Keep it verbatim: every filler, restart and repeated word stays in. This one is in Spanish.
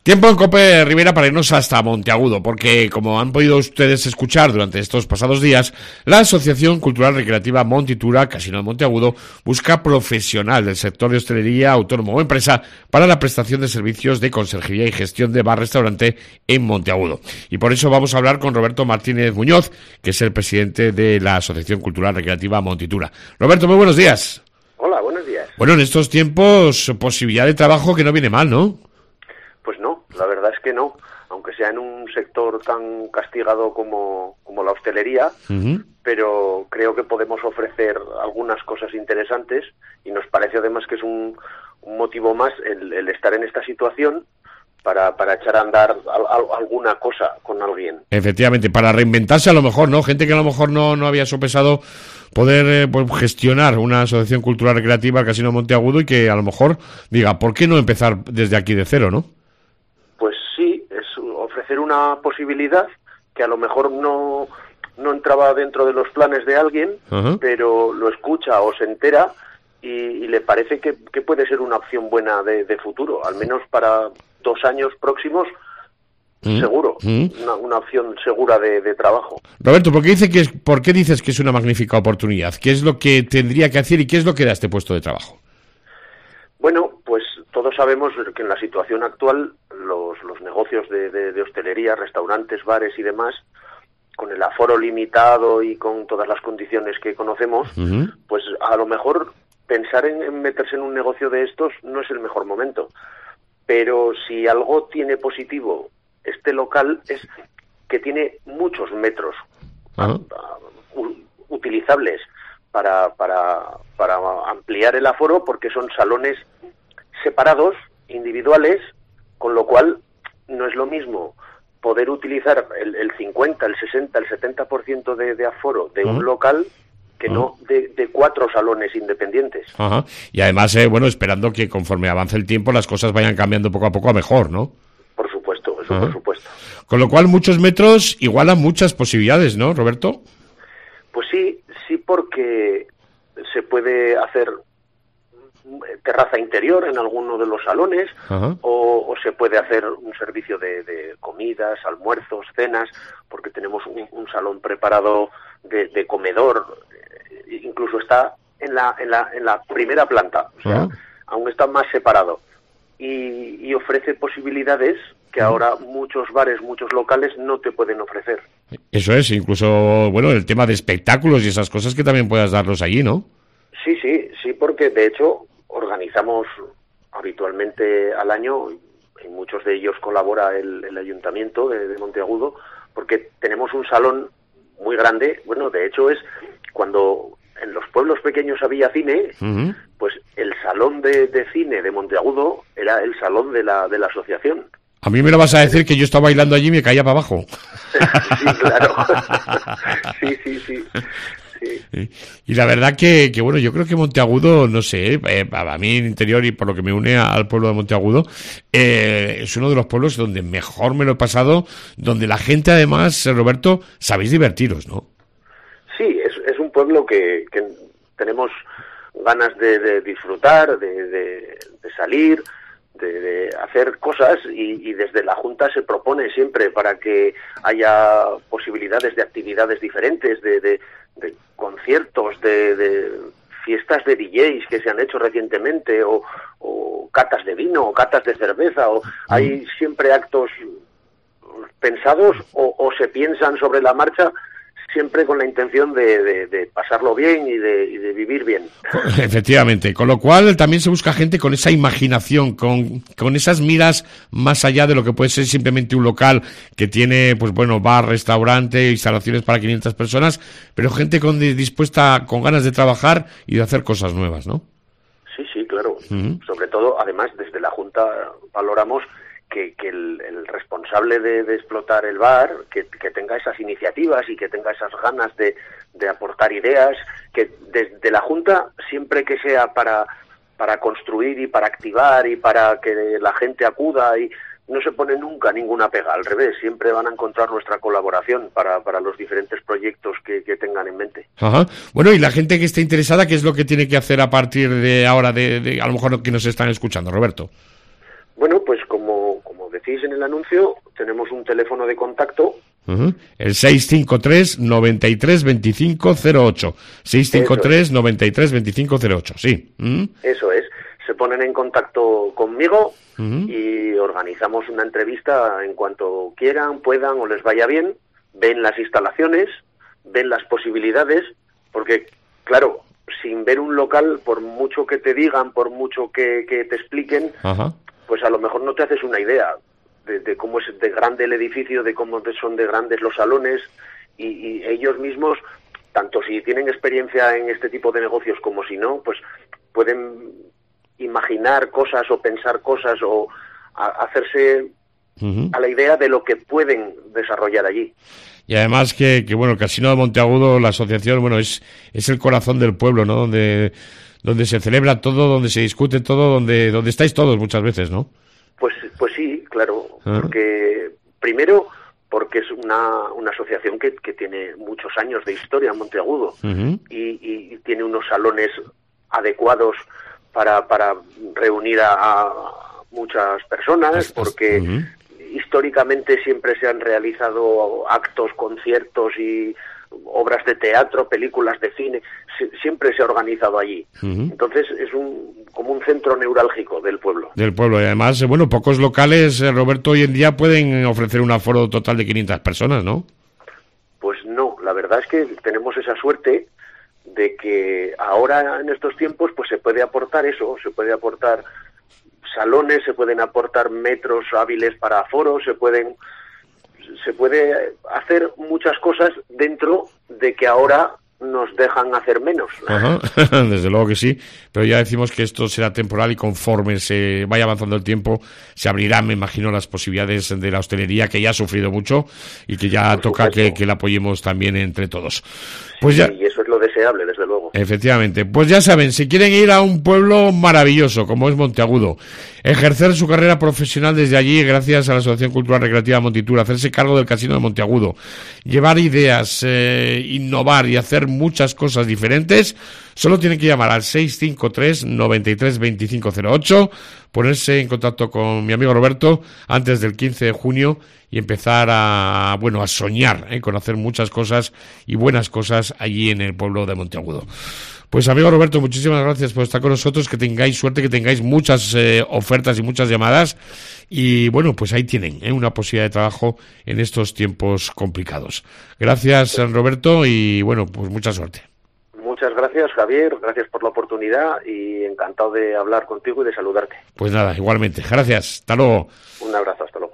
Tiempo en COPE Rivera para irnos hasta Monteagudo, porque como han podido ustedes escuchar durante estos pasados días, la Asociación Cultural Recreativa Montitura, Casino de Monteagudo, busca profesional del sector de hostelería, autónomo o empresa para la prestación de servicios de conserjería y gestión de bar-restaurante en Monteagudo. Y por eso vamos a hablar con Roberto Martínez Muñoz, que es el presidente de la Asociación Cultural Recreativa Montitura. Roberto, muy buenos días. Hola, buenos días. Bueno, en estos tiempos, posibilidad de trabajo que no viene mal, ¿no? Pues no, la verdad es que no, aunque sea en un sector tan castigado como, como la hostelería, uh-huh. pero creo que podemos ofrecer algunas cosas interesantes y nos parece además que es un, un motivo más el, el estar en esta situación para, para echar a andar al, al, alguna cosa con alguien. Efectivamente, para reinventarse a lo mejor, ¿no? Gente que a lo mejor no, no había sopesado poder eh, pues, gestionar una asociación cultural recreativa al Casino Monteagudo y que a lo mejor diga, ¿por qué no empezar desde aquí de cero, no? Pues sí, es ofrecer una posibilidad que a lo mejor no, no entraba dentro de los planes de alguien, uh-huh. pero lo escucha o se entera y, y le parece que, que puede ser una opción buena de, de futuro, al menos para dos años próximos, uh-huh. seguro, uh-huh. una, una opción segura de, de trabajo. Roberto, ¿por qué, dice que es, ¿por qué dices que es una magnífica oportunidad? ¿Qué es lo que tendría que hacer y qué es lo que da este puesto de trabajo? Bueno, pues todos sabemos que en la situación actual los, los negocios de, de, de hostelería, restaurantes, bares y demás, con el aforo limitado y con todas las condiciones que conocemos, uh-huh. pues a lo mejor pensar en, en meterse en un negocio de estos no es el mejor momento. Pero si algo tiene positivo este local es que tiene muchos metros uh-huh. uh, utilizables para, para, para ampliar el aforo porque son salones separados, individuales, con lo cual no es lo mismo poder utilizar el, el cincuenta, el sesenta, el setenta por ciento de, de aforo de uh-huh. un local que uh-huh. no de, de cuatro salones independientes. Uh-huh. Y además, eh, bueno, esperando que conforme avance el tiempo las cosas vayan cambiando poco a poco a mejor, ¿no? Por supuesto, eso uh-huh. por supuesto. Con lo cual muchos metros igualan muchas posibilidades, ¿no, Roberto? Pues sí, sí, porque se puede hacer terraza interior en alguno de los salones uh-huh. o, o se puede hacer un servicio de, de comidas, almuerzos, cenas, porque tenemos un, un salón preparado de, de comedor, incluso está en la, en la, en la primera planta, o sea, uh-huh. aún está más separado y, y ofrece posibilidades que ahora muchos bares, muchos locales no te pueden ofrecer. Eso es, incluso, bueno, el tema de espectáculos y esas cosas que también puedas darlos allí, ¿no? Sí, sí, sí, porque de hecho organizamos habitualmente al año, en muchos de ellos colabora el, el Ayuntamiento de, de Monteagudo, porque tenemos un salón muy grande, bueno, de hecho es cuando en los pueblos pequeños había cine, uh-huh. pues el salón de, de cine de Monteagudo era el salón de la, de la asociación. A mí me lo vas a decir que yo estaba bailando allí y me caía para abajo. Sí, claro. sí, sí, sí. Sí. Y la verdad que, que, bueno, yo creo que Monteagudo, no sé, eh, a mí en interior y por lo que me une al pueblo de Monteagudo, eh, es uno de los pueblos donde mejor me lo he pasado, donde la gente además, Roberto, sabéis divertiros, ¿no? Sí, es, es un pueblo que, que tenemos ganas de, de disfrutar, de, de, de salir, de, de hacer cosas y, y desde la Junta se propone siempre para que haya posibilidades de actividades diferentes, de, de, de conciertos, de, de fiestas de D Js que se han hecho recientemente o, o catas de vino o catas de cerveza o hay siempre actos pensados o, o se piensan sobre la marcha siempre con la intención de, de, de pasarlo bien y de, y de vivir bien. Efectivamente, con lo cual también se busca gente con esa imaginación, con, con esas miras más allá de lo que puede ser simplemente un local que tiene, pues bueno, bar, restaurante, instalaciones para quinientas personas, pero gente con dispuesta, con ganas de trabajar y de hacer cosas nuevas, ¿no? Sí, sí, claro. Uh-huh. Sobre todo, además, desde la Junta valoramos que, que el, el responsable de, de explotar el bar, que, que tenga esas iniciativas y que tenga esas ganas de, de aportar ideas, que desde la Junta, siempre que sea para, para construir y para activar y para que la gente acuda, y no se pone nunca ninguna pega, al revés, siempre van a encontrar nuestra colaboración para, para los diferentes proyectos que, que tengan en mente. Ajá. Bueno, y la gente que esté interesada, ¿qué es lo que tiene que hacer a partir de ahora, de, de a lo mejor que nos están escuchando, Roberto? Bueno, pues como, como decía decís en el anuncio, tenemos un teléfono de contacto. Uh-huh. El seis cinco tres, noventa y tres, veinticinco cero ocho. seis cinco tres, noventa y tres, veinticinco cero ocho, sí. Uh-huh. Eso es. Se ponen en contacto conmigo uh-huh. y organizamos una entrevista en cuanto quieran, puedan o les vaya bien. Ven las instalaciones, ven las posibilidades, porque, claro, sin ver un local, por mucho que te digan, por mucho que, que te expliquen, uh-huh. pues a lo mejor no te haces una idea de, de cómo es de grande el edificio, de cómo son de grandes los salones, y, y ellos mismos, tanto si tienen experiencia en este tipo de negocios como si no, pues pueden imaginar cosas o pensar cosas o a, hacerse uh-huh. a la idea de lo que pueden desarrollar allí. Y además que, que bueno, el Casino de Monteagudo, la asociación, bueno, es es el corazón del pueblo, ¿no? Donde donde se celebra todo, donde se discute todo, donde donde estáis todos muchas veces, ¿no? Pues pues sí, claro, uh-huh. porque primero porque es una, una asociación que, que tiene muchos años de historia en Monteagudo uh-huh. y, y tiene unos salones adecuados para para reunir a, a muchas personas, porque uh-huh. históricamente siempre se han realizado actos, conciertos y obras de teatro, películas de cine, se, siempre se ha organizado allí. Uh-huh. Entonces es un como un centro neurálgico del pueblo. Del pueblo, y además, bueno, pocos locales, eh, Roberto, hoy en día pueden ofrecer un aforo total de quinientas personas, ¿no? Pues no, la verdad es que tenemos esa suerte de que ahora en estos tiempos pues se puede aportar eso, se puede aportar salones, se pueden aportar metros hábiles para aforos, se pueden se puede hacer muchas cosas dentro de que ahora nos dejan hacer menos. Ajá, desde luego que sí, pero ya decimos que esto será temporal y conforme se vaya avanzando el tiempo se abrirán, me imagino, las posibilidades de la hostelería, que ya ha sufrido mucho y que ya Por toca que, que la apoyemos también entre todos. Pues sí, ya... y eso es lo deseable, desde luego. Efectivamente, pues ya saben, si quieren ir a un pueblo maravilloso como es Monteagudo, ejercer su carrera profesional desde allí gracias a la Asociación Cultural Recreativa Montitura, hacerse cargo del Casino de Monteagudo, llevar ideas, eh, innovar y hacer muchas cosas diferentes, solo tienen que llamar al seis cinco tres, noventa y tres, veinticinco cero ocho, ponerse en contacto con mi amigo Roberto antes del quince de junio y empezar a, bueno, a soñar, ¿eh? con hacer muchas cosas y buenas cosas allí en el pueblo de Monteagudo. Pues amigo Roberto, muchísimas gracias por estar con nosotros, que tengáis suerte, que tengáis muchas eh, ofertas y muchas llamadas y bueno, pues ahí tienen ¿eh? una posibilidad de trabajo en estos tiempos complicados. Gracias Roberto y bueno, pues mucha suerte. Muchas gracias Javier, gracias por la oportunidad y encantado de hablar contigo y de saludarte. Pues nada, igualmente, gracias, hasta luego. Un abrazo, hasta luego.